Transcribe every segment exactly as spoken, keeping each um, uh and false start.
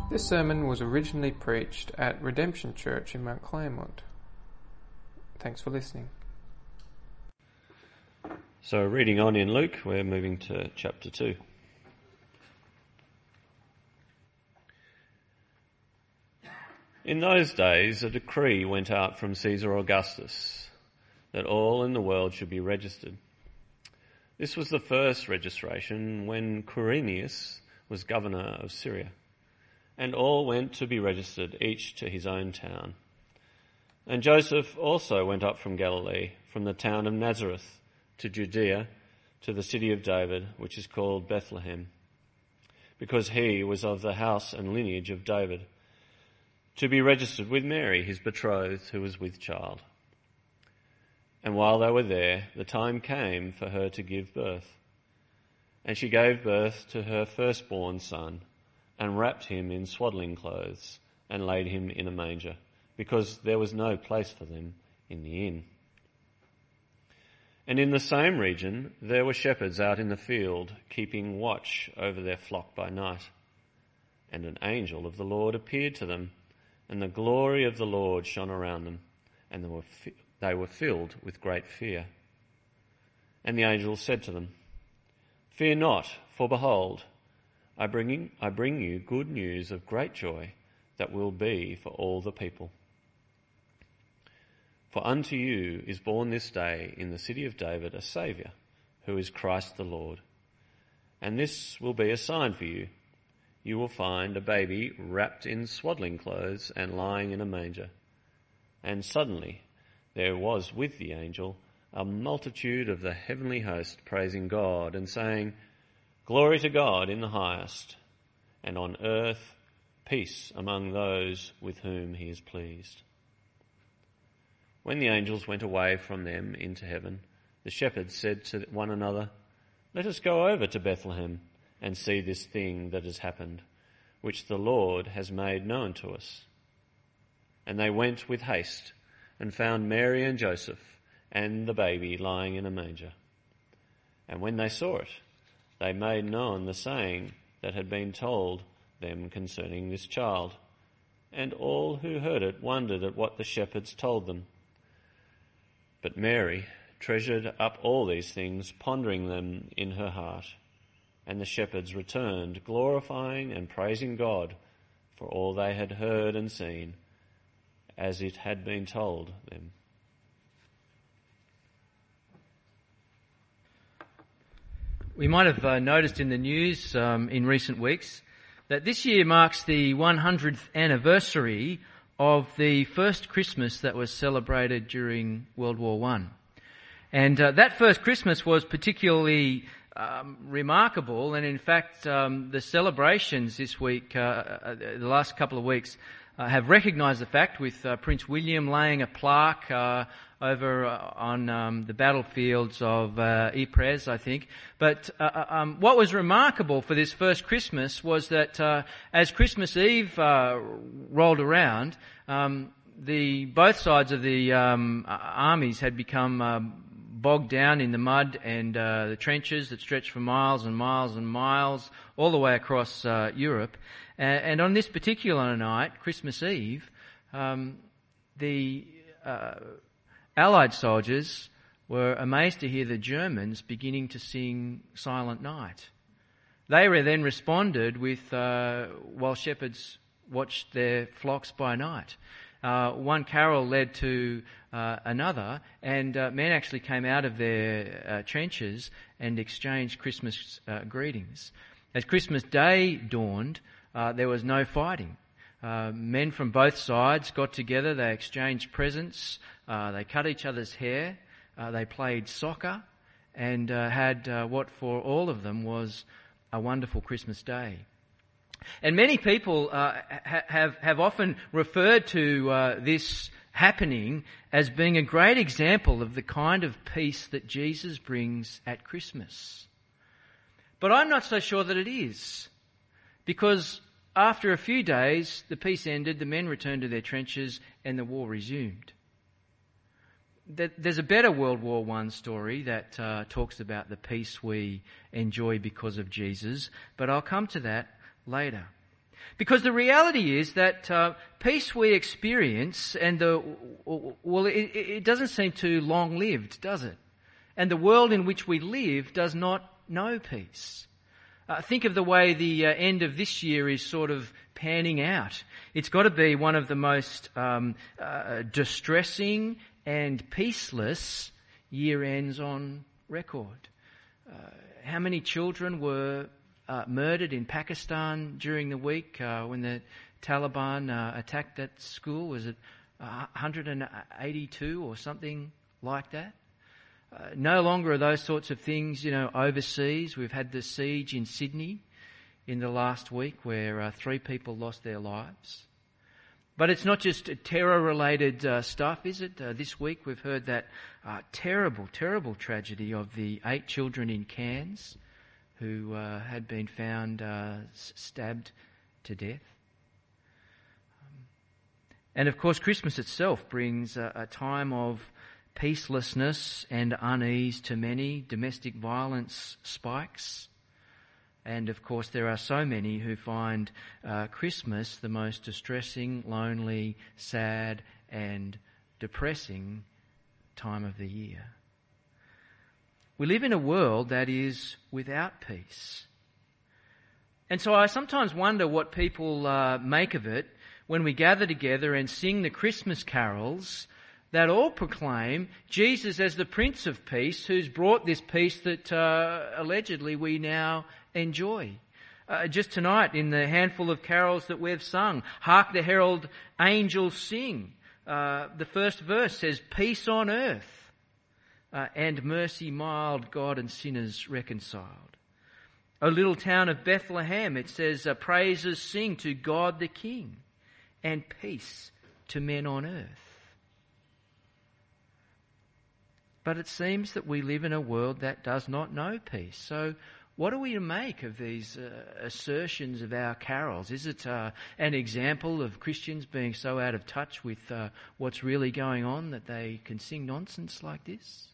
This sermon was originally preached at Redemption Church in Mount Claremont. Thanks for listening. So reading on in Luke, we're moving to chapter two. In those days a decree went out from Caesar Augustus that all in the world should be registered. This was the first registration when Quirinius was governor of Syria, and all went to be registered, each to his own town. And Joseph also went up from Galilee, from the town of Nazareth, to Judea, to the city of David, which is called Bethlehem, because he was of the house and lineage of David, to be registered with Mary, his betrothed, who was with child. And while they were there, the time came for her to give birth. And she gave birth to her firstborn son, and wrapped him in swaddling clothes, and laid him in a manger, because there was no place for them in the inn. And in the same region there were shepherds out in the field, keeping watch over their flock by night. And an angel of the Lord appeared to them, and the glory of the Lord shone around them, and they were, fi- they were filled with great fear. And the angel said to them, "Fear not, for behold, I bring, in, I bring you good news of great joy that will be for all the people. For unto you is born this day in the city of David a Saviour, who is Christ the Lord. And this will be a sign for you. You will find a baby wrapped in swaddling clothes and lying in a manger." And suddenly there was with the angel a multitude of the heavenly host praising God and saying, "Glory to God in the highest, and on earth peace among those with whom he is pleased." When the angels went away from them into heaven, the shepherds said to one another, "Let us go over to Bethlehem and see this thing that has happened, which the Lord has made known to us." And they went with haste and found Mary and Joseph and the baby lying in a manger. And when they saw it, they made known the saying that had been told them concerning this child. And all who heard it wondered at what the shepherds told them. But Mary treasured up all these things, pondering them in her heart. And the shepherds returned, glorifying and praising God for all they had heard and seen, as it had been told them. We might have uh, noticed in the news um, in recent weeks that this year marks the one hundredth anniversary of the first Christmas that was celebrated during World War One. And uh, that first Christmas was particularly um, remarkable, and in fact um, the celebrations this week, uh, uh, the last couple of weeks, uh, have recognised the fact, with uh, Prince William laying a plaque uh, over uh, on um, the battlefields of uh, Ypres, I think. But uh, um, what was remarkable for this first Christmas was that uh, as Christmas Eve uh, rolled around, um, the both sides of the um, armies had become uh, bogged down in the mud and uh, the trenches that stretched for miles and miles and miles all the way across uh, Europe. And, and on this particular night, Christmas Eve, um, the uh, Allied soldiers were amazed to hear the Germans beginning to sing Silent Night. They then responded with, uh, while shepherds watched their flocks by night. Uh, one carol led to uh, another, and uh, men actually came out of their uh, trenches and exchanged Christmas uh, greetings. As Christmas Day dawned, uh, there was no fighting. Uh, men from both sides got together, they exchanged presents, uh, they cut each other's hair, uh, they played soccer, and uh, had uh, what for all of them was a wonderful Christmas Day. And many people uh, ha- have have often referred to uh, this happening as being a great example of the kind of peace that Jesus brings at Christmas. But I'm not so sure that it is, because after a few days, the peace ended, the men returned to their trenches, and the war resumed. There's a better World War One story that uh, talks about the peace we enjoy because of Jesus, but I'll come to that later. Because the reality is that uh, peace we experience, and the well, it, it doesn't seem too long-lived, does it? And the world in which we live does not know peace. Uh, think of the way the uh, end of this year is sort of panning out. It's got to be one of the most um, uh, distressing and peaceless year ends on record. Uh, how many children were uh, murdered in Pakistan during the week uh, when the Taliban uh, attacked that school? Was it uh, one hundred eighty-two or something like that? Uh, no longer are those sorts of things, you know, overseas. We've had the siege in Sydney in the last week where uh, three people lost their lives. But it's not just terror-related uh, stuff, is it? Uh, this week we've heard that uh, terrible, terrible tragedy of the eight children in Cairns who uh, had been found uh, stabbed to death. Um, and of course Christmas itself brings a, a time of peacelessness and unease to many. Domestic violence spikes. And of course there are so many who find uh, Christmas the most distressing, lonely, sad and depressing time of the year. We live in a world that is without peace. And so I sometimes wonder what people uh, make of it when we gather together and sing the Christmas carols that all proclaim Jesus as the Prince of Peace, who's brought this peace that uh, allegedly we now enjoy. Uh, just tonight in the handful of carols that we've sung, Hark the Herald Angels Sing. Uh, the first verse says, Peace on earth uh, and mercy mild, God and sinners reconciled. O little town of Bethlehem, it says, uh, Praises sing to God the King and peace to men on earth. But it seems that we live in a world that does not know peace. So what are we to make of these uh, assertions of our carols? Is it uh, an example of Christians being so out of touch with uh, what's really going on that they can sing nonsense like this?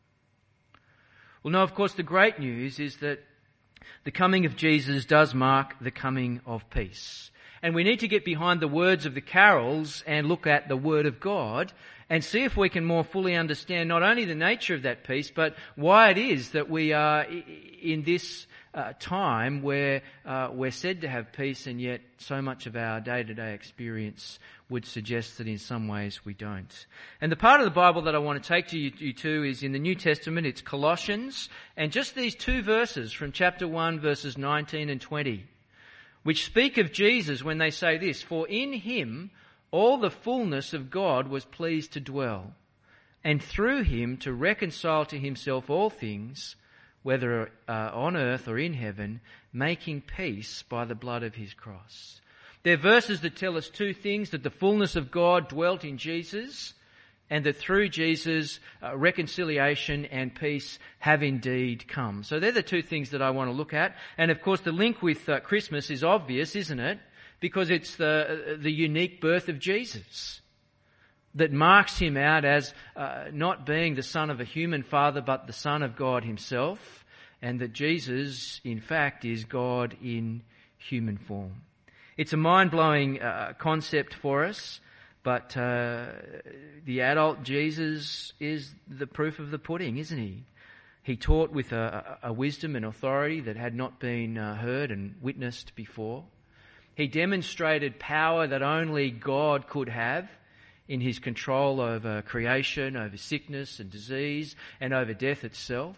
Well, no, of course, the great news is that the coming of Jesus does mark the coming of peace. And we need to get behind the words of the carols and look at the Word of God and see if we can more fully understand not only the nature of that peace, but why it is that we are in this uh, time where uh, we're said to have peace, and yet so much of our day-to-day experience would suggest that in some ways we don't. And the part of the Bible that I want to take to you, you to is in the New Testament. It's Colossians, and just these two verses from chapter one, verses nineteen and twenty. Which speak of Jesus when they say this, For in him all the fullness of God was pleased to dwell, and through him to reconcile to himself all things, whether uh, on earth or in heaven, making peace by the blood of his cross. They're verses that tell us two things, that the fullness of God dwelt in Jesus, and that through Jesus, uh, reconciliation and peace have indeed come. So they're the two things that I want to look at. And of course the link with uh, Christmas is obvious, isn't it? Because it's the the unique birth of Jesus that marks him out as uh, not being the son of a human father, but the Son of God himself, and that Jesus, in fact, is God in human form. It's a mind-blowing uh, concept for us. But uh, the adult Jesus is the proof of the pudding, isn't he? He taught with a, a wisdom and authority that had not been uh, heard and witnessed before. He demonstrated power that only God could have in his control over creation, over sickness and disease, and over death itself.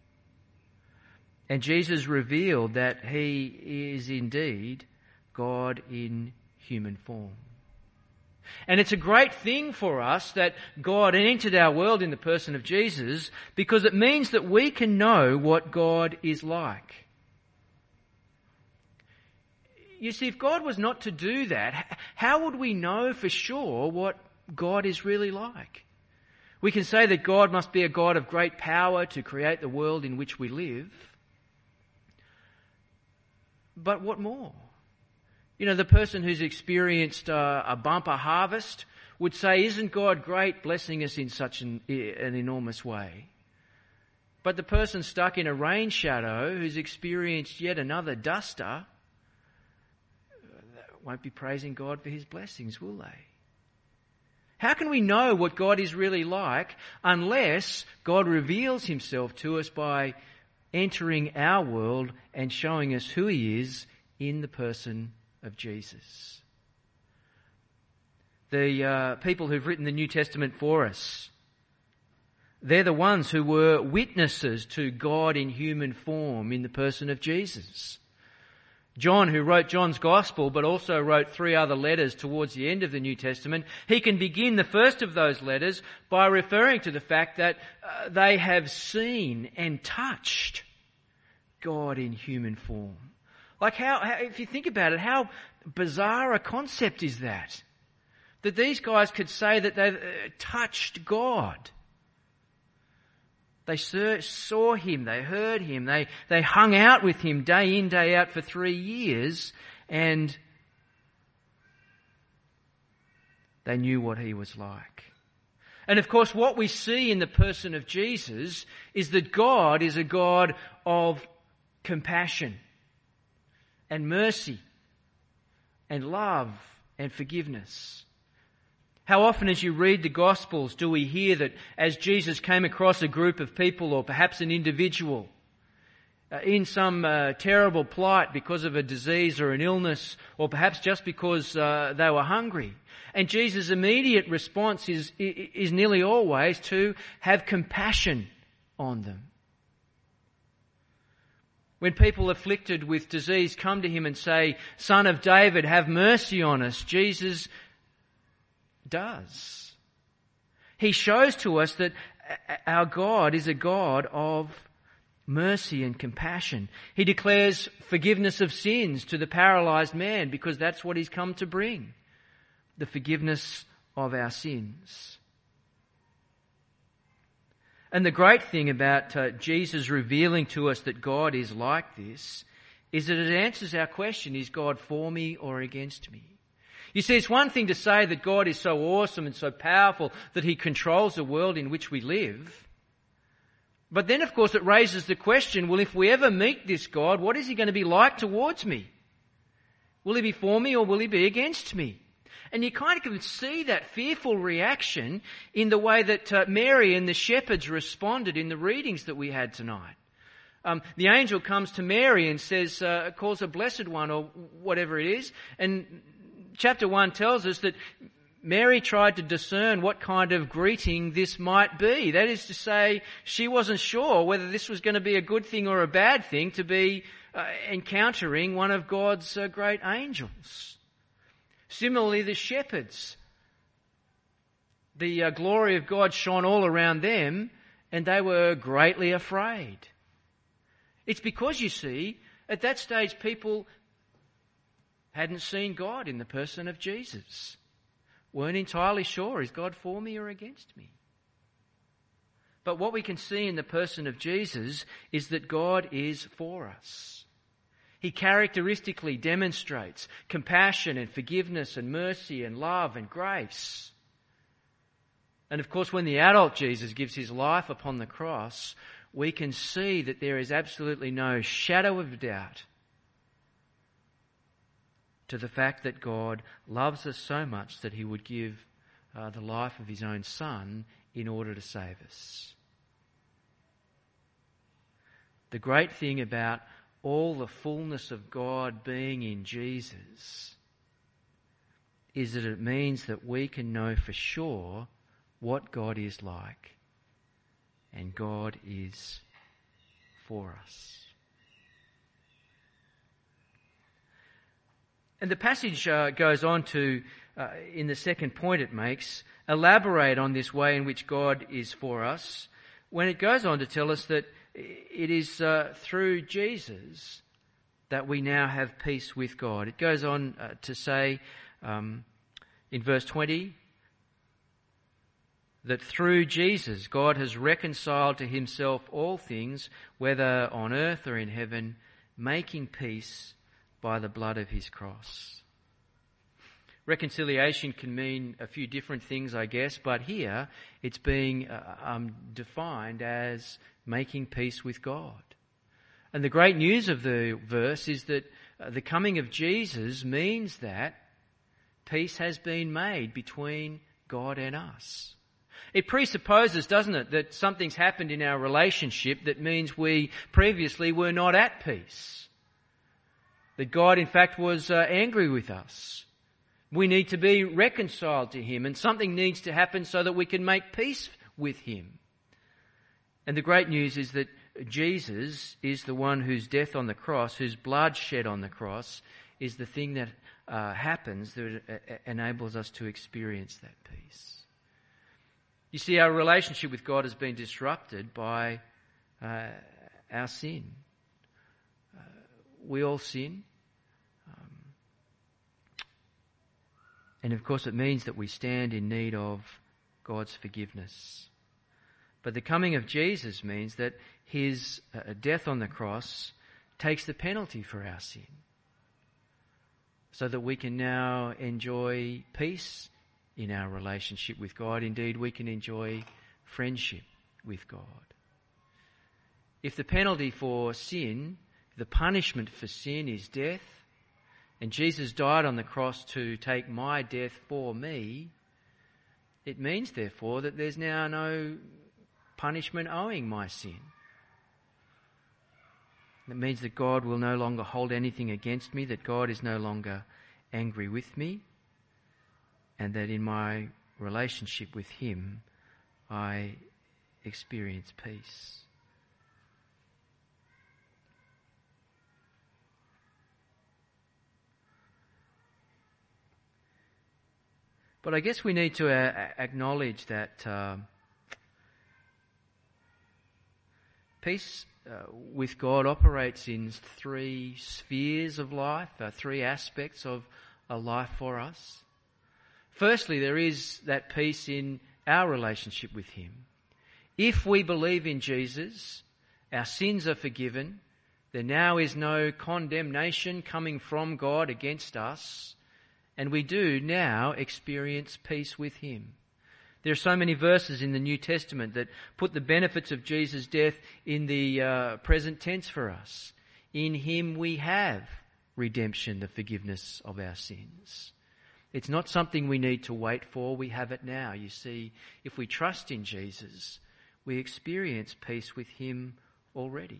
And Jesus revealed that he is indeed God in human form. And it's a great thing for us that God entered our world in the person of Jesus, because it means that we can know what God is like. You see, if God was not to do that, how would we know for sure what God is really like? We can say that God must be a God of great power to create the world in which we live. But what more? You know, the person who's experienced uh, a bumper harvest would say, isn't God great blessing us in such an, an enormous way? But the person stuck in a rain shadow who's experienced yet another duster, won't be praising God for his blessings, will they? How can we know what God is really like unless God reveals himself to us by entering our world and showing us who he is in the person of Jesus? The uh, people who've written the New Testament for us, they're the ones who were witnesses to God in human form in the person of Jesus. John, who wrote John's Gospel, but also wrote three other letters towards the end of the New Testament, he can begin the first of those letters by referring to the fact that uh, they have seen and touched God in human form. Like how, how, if you think about it, how bizarre a concept is that? That these guys could say that they've uh, touched God. They saw him, they heard him, they, they hung out with him day in, day out for three years, and they knew what he was like. And of course, what we see in the person of Jesus is that God is a God of compassion and mercy and love and forgiveness. How often as you read the Gospels do we hear that as Jesus came across a group of people or perhaps an individual uh, in some uh, terrible plight because of a disease or an illness or perhaps just because uh, they were hungry. And Jesus' immediate response is, is nearly always to have compassion on them. When people afflicted with disease come to him and say, "Son of David, have mercy on us," Jesus does. He shows to us that our God is a God of mercy and compassion. He declares forgiveness of sins to the paralyzed man because that's what he's come to bring. The forgiveness of our sins. And the great thing about uh, Jesus revealing to us that God is like this is that it answers our question, is God for me or against me? You see, it's one thing to say that God is so awesome and so powerful that he controls the world in which we live. But then, of course, it raises the question, well, if we ever meet this God, what is he going to be like towards me? Will he be for me or will he be against me? And you kind of can see that fearful reaction in the way that uh, Mary and the shepherds responded in the readings that we had tonight. Um, the angel comes to Mary and says, uh, calls her blessed one or whatever it is, and chapter one tells us that Mary tried to discern what kind of greeting this might be. That is to say, she wasn't sure whether this was going to be a good thing or a bad thing to be uh, encountering one of God's uh, great angels. Similarly, the shepherds, the uh, glory of God shone all around them and they were greatly afraid. It's because, you see, at that stage people hadn't seen God in the person of Jesus. Weren't entirely sure, is God for me or against me? But what we can see in the person of Jesus is that God is for us. He characteristically demonstrates compassion and forgiveness and mercy and love and grace. And of course, when the adult Jesus gives his life upon the cross, we can see that there is absolutely no shadow of doubt to the fact that God loves us so much that he would give uh, the life of his own Son in order to save us. The great thing about all the fullness of God being in Jesus is that it means that we can know for sure what God is like, and God is for us. And the passage uh, goes on to, uh, in the second point it makes, elaborate on this way in which God is for us, when it goes on to tell us that it is uh, through Jesus that we now have peace with God. It goes on uh, to say um, in verse twenty that through Jesus God has reconciled to himself all things, whether on earth or in heaven, making peace by the blood of his cross. Reconciliation can mean a few different things, I guess, but here it's being uh, um, defined as making peace with God. And the great news of the verse is that uh, the coming of Jesus means that peace has been made between God and us. It presupposes, doesn't it, that something's happened in our relationship that means we previously were not at peace. That God, in fact, was uh, angry with us. We need to be reconciled to Him, and something needs to happen so that we can make peace with Him. And the great news is that Jesus is the one whose death on the cross, whose blood shed on the cross, is the thing that uh, happens that uh, enables us to experience that peace. You see, our relationship with God has been disrupted by uh, our sin. Uh, we all sin. Um, and of course it means that we stand in need of God's forgiveness. But the coming of Jesus means that His uh, death on the cross takes the penalty for our sin, so that we can now enjoy peace in our relationship with God. Indeed, we can enjoy friendship with God. If the penalty for sin, the punishment for sin is death, and Jesus died on the cross to take my death for me, it means, therefore, that there's now no punishment owing my sin. It means that God will no longer hold anything against me, that God is no longer angry with me, and that in my relationship with Him, I experience peace. But I guess we need to uh, acknowledge that uh, peace uh, with God operates in three spheres of life, uh, three aspects of a life for us. Firstly, there is that peace in our relationship with Him. If we believe in Jesus, our sins are forgiven. There now is no condemnation coming from God against us, and we do now experience peace with Him. There are so many verses in the New Testament that put the benefits of Jesus' death in the uh, present tense for us. In Him we have redemption, the forgiveness of our sins. It's not something we need to wait for. We have it now. You see, if we trust in Jesus, we experience peace with Him already.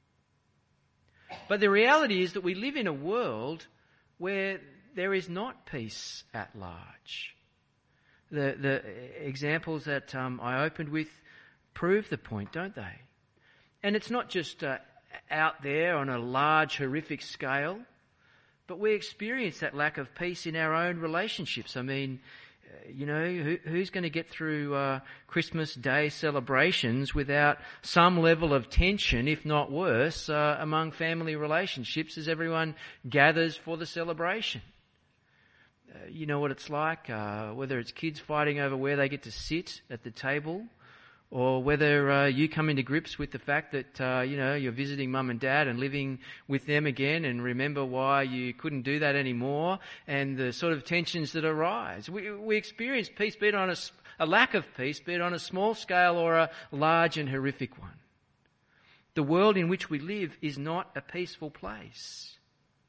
But the reality is that we live in a world where there is not peace at large. The, the examples that um, I opened with prove the point, don't they? And it's not just uh, out there on a large, horrific scale, but we experience that lack of peace in our own relationships. I mean, uh, you know, who, who's going to get through uh, Christmas Day celebrations without some level of tension, if not worse, uh, among family relationships as everyone gathers for the celebration? Uh, you know what it's like, uh, whether it's kids fighting over where they get to sit at the table, or whether uh, you come into grips with the fact that, uh, you know, you're visiting mum and dad and living with them again and remember why you couldn't do that anymore, and the sort of tensions that arise. We, we experience peace, be it on a, a lack of peace, be it on a small scale or a large and horrific one. The world in which we live is not a peaceful place.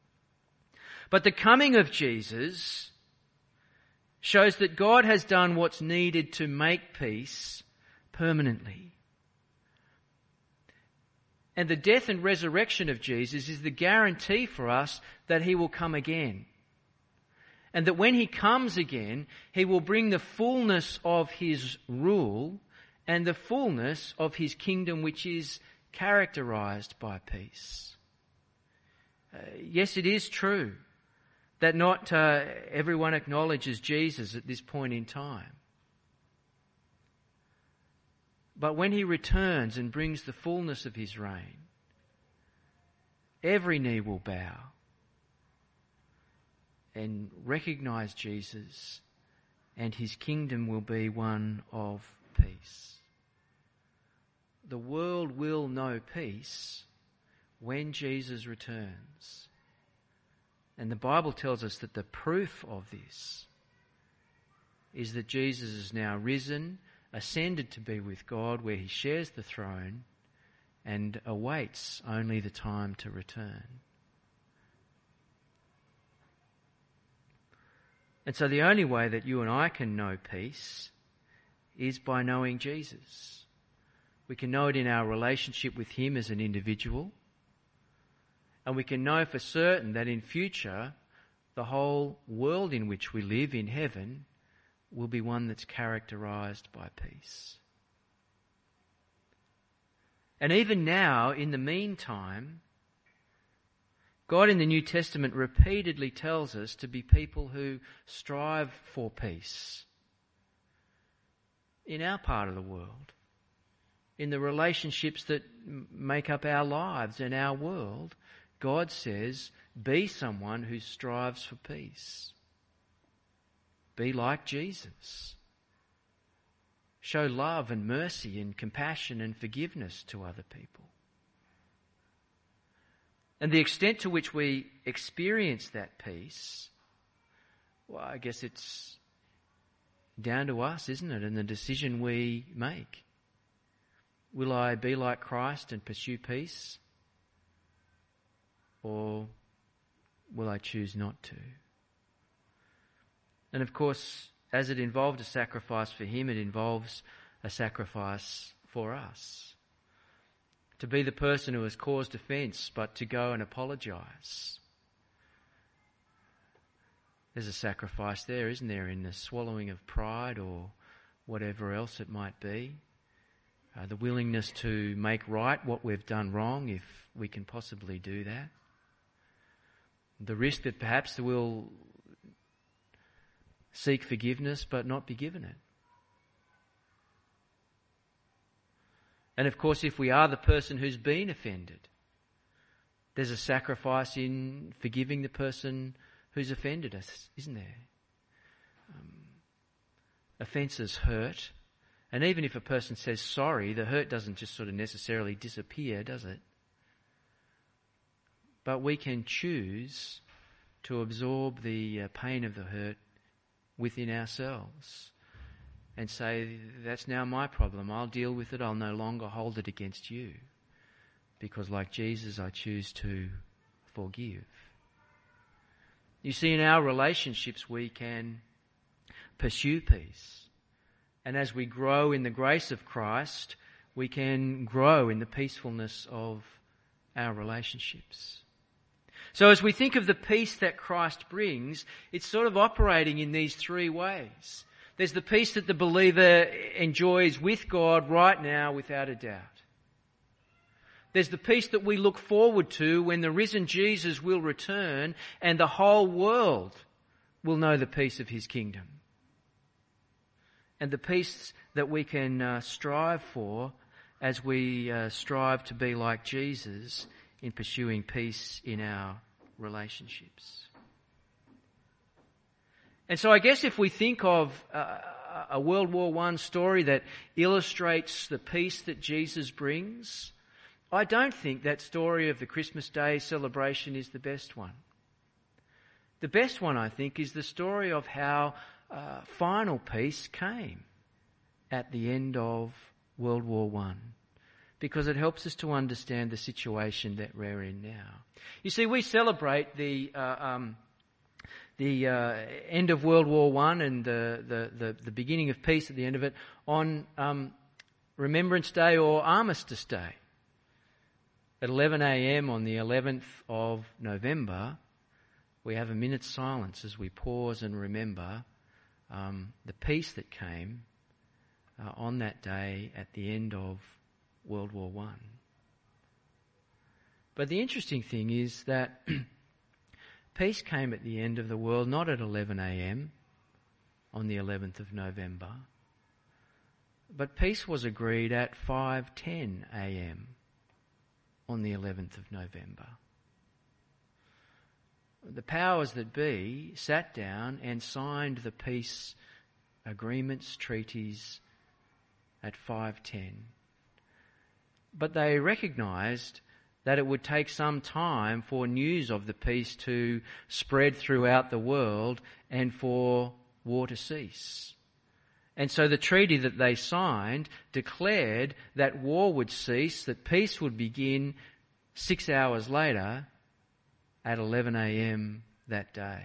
But the coming of Jesus shows that God has done what's needed to make peace permanently. And the death and resurrection of Jesus is the guarantee for us that He will come again. And that when He comes again, He will bring the fullness of His rule and the fullness of His kingdom, which is characterized by peace. Uh, yes, it is true that not uh, everyone acknowledges Jesus at this point in time. But when He returns and brings the fullness of His reign, every knee will bow and recognize Jesus, and His kingdom will be one of peace. The world will know peace when Jesus returns. And the Bible tells us that the proof of this is that Jesus is now risen, ascended to be with God, where He shares the throne, and awaits only the time to return. And so the only way that you and I can know peace is by knowing Jesus. We can know it in our relationship with him as an individual, and we can know for certain that in future the whole world in which we live in heaven will be one that's characterized by peace. And even now, in the meantime, God in the New Testament repeatedly tells us to be people who strive for peace in our part of the world, in the relationships that make up our lives and our world. God says, be someone who strives for peace. Be like Jesus. Show love and mercy and compassion and forgiveness to other people. And the extent to which we experience that peace, well, I guess it's down to us, isn't it? And the decision we make. Will I be like Christ and pursue peace? Or will I choose not to? And of course, as it involved a sacrifice for him, it involves a sacrifice for us. To be the person who has caused offence, but to go and apologise. There's a sacrifice there, isn't there, in the swallowing of pride or whatever else it might be. Uh, the willingness to make right what we've done wrong, if we can possibly do that. The risk that perhaps we'll seek forgiveness but not be given it. And of course, if we are the person who's been offended, there's a sacrifice in forgiving the person who's offended us, isn't there? Um, offences hurt. And even if a person says sorry, the hurt doesn't just sort of necessarily disappear, does it? But we can choose to absorb the uh, pain of the hurt within ourselves and say, that's now my problem. I'll deal with it. I'll no longer hold it against you. Because like Jesus, I choose to forgive. You see, in our relationships, we can pursue peace. And as we grow in the grace of Christ, we can grow in the peacefulness of our relationships. So as we think of the peace that Christ brings, it's sort of operating in these three ways. There's the peace that the believer enjoys with God right now, without a doubt. There's the peace that we look forward to when the risen Jesus will return and the whole world will know the peace of his kingdom. And the peace that we can uh, strive for as we uh, strive to be like Jesus in pursuing peace in our relationships. And so I guess if we think of uh, a World War One story that illustrates the peace that Jesus brings, I don't think that story of the Christmas Day celebration is the best one. The best one, I think, is the story of how uh, final peace came at the end of World War One, because it helps us to understand the situation that we're in now. You see, we celebrate the uh, um, the uh, end of World War One and the, the, the, the beginning of peace at the end of it on um, Remembrance Day or Armistice Day. At eleven a.m. on the eleventh of November, we have a minute's silence as we pause and remember um, the peace that came uh, on that day at the end of World War One. But the interesting thing is that peace came at the end of the world not at eleven a.m. on the eleventh of November, but peace was agreed at five ten a.m. on the eleventh of November. The powers that be sat down and signed the peace agreements, treaties at five ten. But they recognised that it would take some time for news of the peace to spread throughout the world and for war to cease. And so the treaty that they signed declared that war would cease, that peace would begin six hours later at eleven a.m. that day.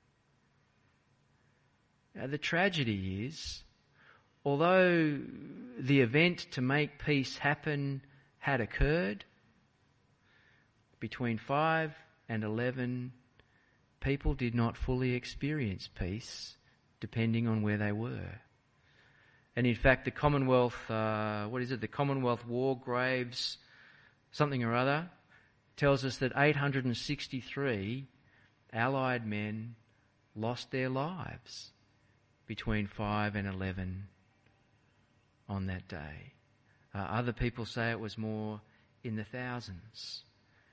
Now, the tragedy is, although the event to make peace happen had occurred, between five and eleven, people did not fully experience peace, depending on where they were. And in fact, the Commonwealth, uh, what is it, the Commonwealth War Graves, something or other, tells us that eight hundred sixty-three Allied men lost their lives between five and eleven on that day. Uh, other people say it was more in the thousands.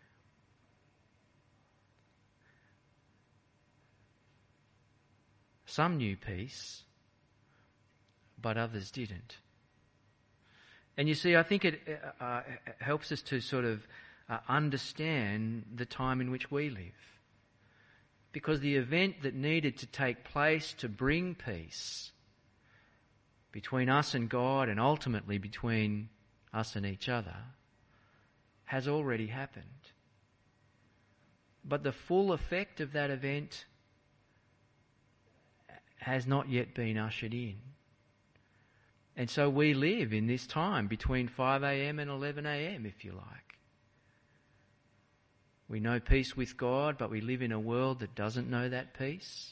Some knew peace, but others didn't. And you see, I think it uh, helps us to sort of uh, understand the time in which we live. Because the event that needed to take place to bring peace between us and God, and ultimately between us and each other, has already happened. But the full effect of that event has not yet been ushered in. And so we live in this time between five a.m. and eleven a.m, if you like. We know peace with God, but we live in a world that doesn't know that peace.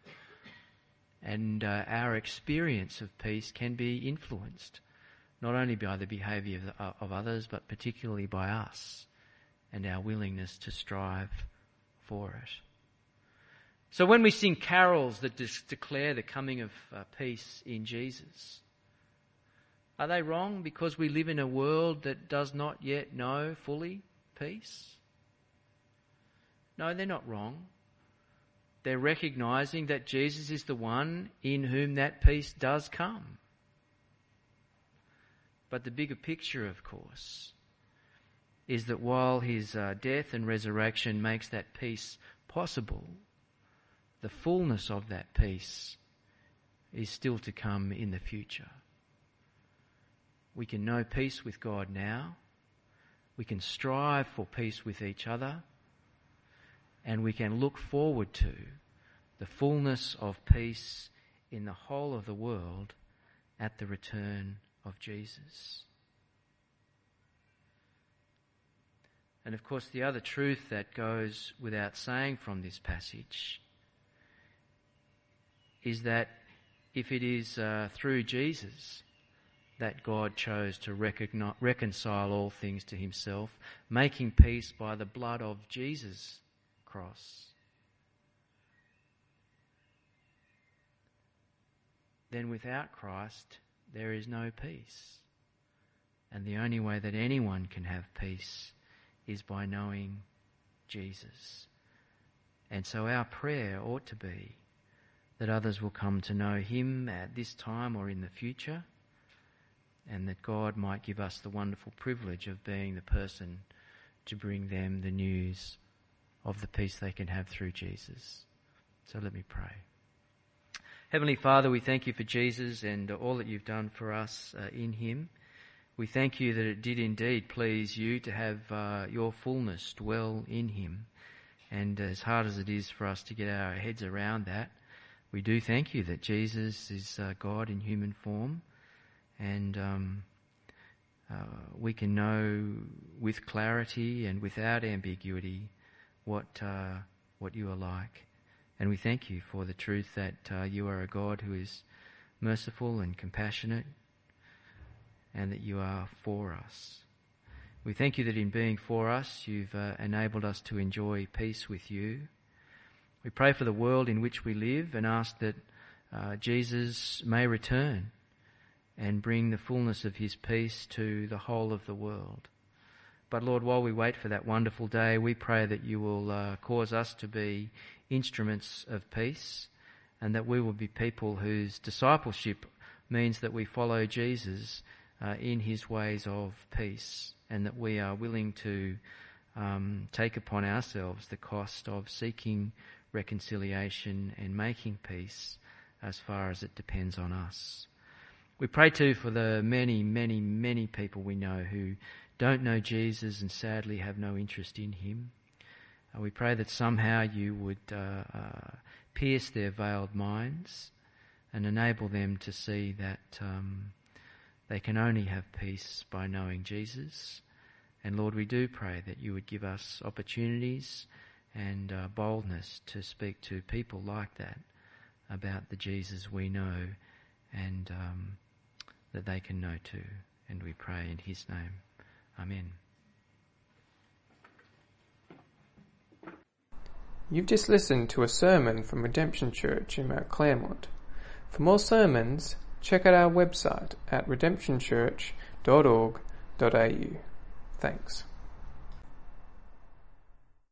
And uh, our experience of peace can be influenced not only by the behaviour of, the, of others, but particularly by us and our willingness to strive for it. So when we sing carols that dis- declare the coming of uh, peace in Jesus, are they wrong because we live in a world that does not yet know fully peace? No, they're not wrong. They're recognising that Jesus is the one in whom that peace does come. But the bigger picture, of course, is that while his uh, death and resurrection makes that peace possible, the fullness of that peace is still to come in the future. We can know peace with God now. We can strive for peace with each other. And we can look forward to the fullness of peace in the whole of the world at the return of Jesus. And of course, the other truth that goes without saying from this passage is that if it is uh, through Jesus that God chose to recogni- reconcile all things to himself, making peace by the blood of Jesus' cross, then without Christ there is no peace. And the only way that anyone can have peace is by knowing Jesus. And so our prayer ought to be that others will come to know him at this time or in the future, and that God might give us the wonderful privilege of being the person to bring them the news of the peace they can have through Jesus. So let me pray. Heavenly Father, we thank you for Jesus and all that you've done for us uh, in him. We thank you that it did indeed please you to have uh, your fullness dwell in him. And as hard as it is for us to get our heads around that, we do thank you that Jesus is uh, God in human form. And um, uh, we can know with clarity and without ambiguity what uh, what you are like. And we thank you for the truth that uh, you are a God who is merciful and compassionate, and that you are for us. We thank you that in being for us, you've uh, enabled us to enjoy peace with you. We pray for the world in which we live and ask that uh, Jesus may return and bring the fullness of his peace to the whole of the world. But Lord, while we wait for that wonderful day, we pray that you will uh, cause us to be instruments of peace, and that we will be people whose discipleship means that we follow Jesus uh, in his ways of peace, and that we are willing to um, take upon ourselves the cost of seeking reconciliation and making peace as far as it depends on us. We pray too for the many, many, many people we know who don't know Jesus and sadly have no interest in him. Uh, we pray that somehow you would uh, uh, pierce their veiled minds and enable them to see that um, they can only have peace by knowing Jesus. And Lord, we do pray that you would give us opportunities and uh, boldness to speak to people like that about the Jesus we know, and um, that they can know too. And we pray in his name. Amen. You've just listened to a sermon from Redemption Church in Mount Claremont. For more sermons, check out our website at redemption church dot org dot a u. Thanks.